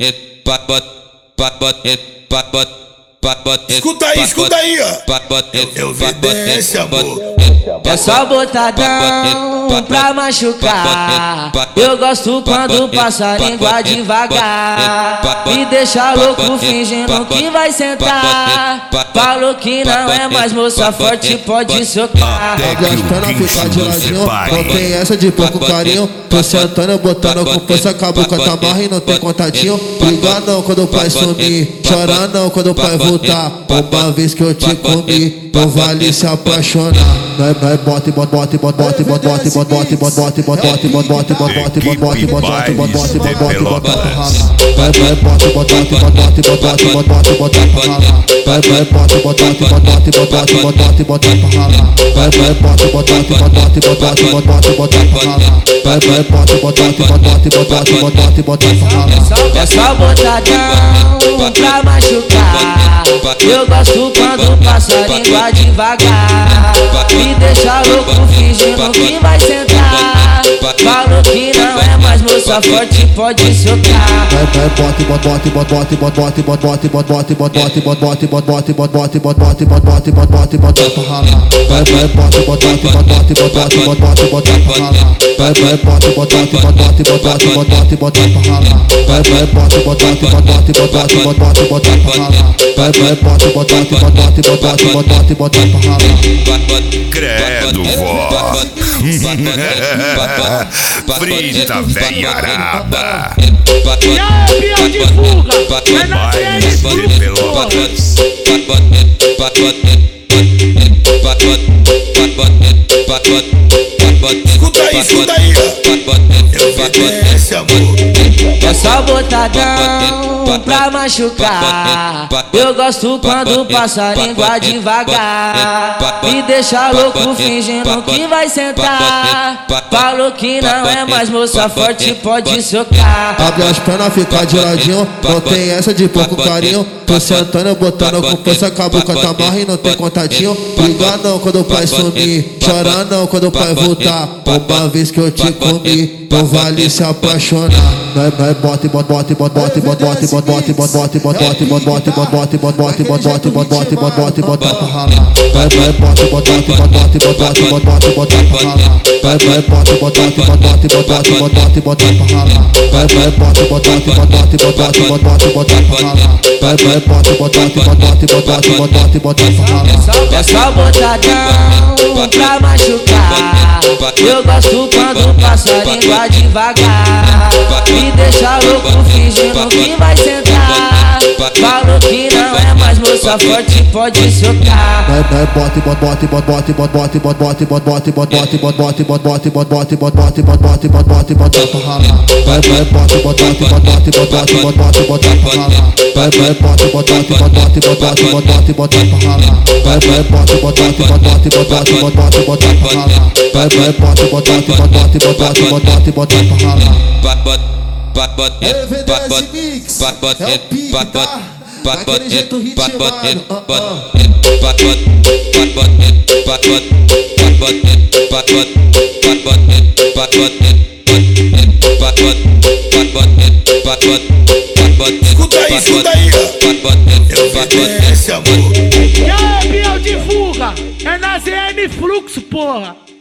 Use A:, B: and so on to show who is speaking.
A: Escuta aí, ó. Evidência, amor.
B: É só botadão pra machucar. Eu gosto quando passa a língua devagar. Me deixa louco fingindo que vai sentar. Falou que não é mais moça forte, pode socar.
C: Abre as pernas, fica de ladinho. Não tem essa de pouco carinho. Tô sentando, botando com força. Acabou com a tamarra e não tem contatinho. Briga não quando o pai sumir. Chora não quando o pai voltar. Uma vez que eu te comi, não vale se apaixonar. Vai bota e bota e bota e bota e bota e bota e bota e bota e bota e bota e bota e bota e bota e bota e bota pra ralar. Vai bota e bota e bota e bota e bota e bota pra ralar. Vai bota e bota e bota e bota e bota e bota pra ralar. Vai bota e bota e bota e bota e bota e bota pra ralar. Vai bota e bota e bota e bota e bota e bota pra ralar.
B: É só botadão pra machucar. Eu gosto quando passa a língua devagar. Me deixa louco fingindo que vai sentar. Falou que não é mais moça forte, pode socar.
C: Vai bota e bota e bota e bota e bota e bota e bota e bota e bota e bota e bota e bota e bota e bota pra ralar. Vai bota e bota e bota e bota e bota e bota pra ralar. Vai bota e bota e bota e bota e bota e bota pra ralar. Vai bota e bota e bota e bota e bota e bota pra ralar. Vai bota e bota e bota e bota e bota e bota pra ralar.
A: Credo, vó. Frita velharada.
D: E aí, pião de fuga? É na
A: Mais de Pelotas. Escuta aí, ó. Evidência, amor.
B: É só botadão pra machucar. Eu gosto quando passa a língua devagar. Me deixa louco fingindo que vai sentar. Falou que não é mais moça forte, pode socar.
C: Abre as pernas, fica de ladinho. Não tem essa de pouco carinho. Tô sentando, botando com força. Acabou com a tamarra e não tem contatinho. Briga não quando o pai sumir. Chora não quando o pai voltar. Uma vez que eu te comi, não vale se apaixonar. Vai bota e bota e bota e bota e bota e bota e bota e bota e bota e bota e bota e bota e bota e bota pra ralar. Vai bota e bota e bota e bota e bota e bota pra ralar. Vai bota e bota e bota e bota e bota e bota pra ralar. Vai bota e bota e bota e bota e bota e bota pra ralar. Vai bota e bota e bota e bota e bota e bota pra ralar.
B: É só botadão pra machucar. Eu gosto quando passa a língua devagar. Me deixa louco fingindo que vai sentar. Falou que não é mais moça forte, pode socar.
C: Vai bota e bota e bota e bota e bota e bota e bota e bota e bota e bota e bota e bota e bota e bota pra ralar. Vai bota e bota e bota e bota e bota e bota pra ralar. Vai bota e bota e bota e bota e bota e bota pra ralar. Vai bota e bota e bota e bota e bota e bota pra ralar. Vai bota e bota e bota e bota e bota e bota pra ralar.
E: Evidência Mix, é o pique, tá? Daquele jeito ritmado,
A: Escuta aí, ó. Evidência, amor.
D: E aí, pião de fuga? É na ZN Fluxo, porra.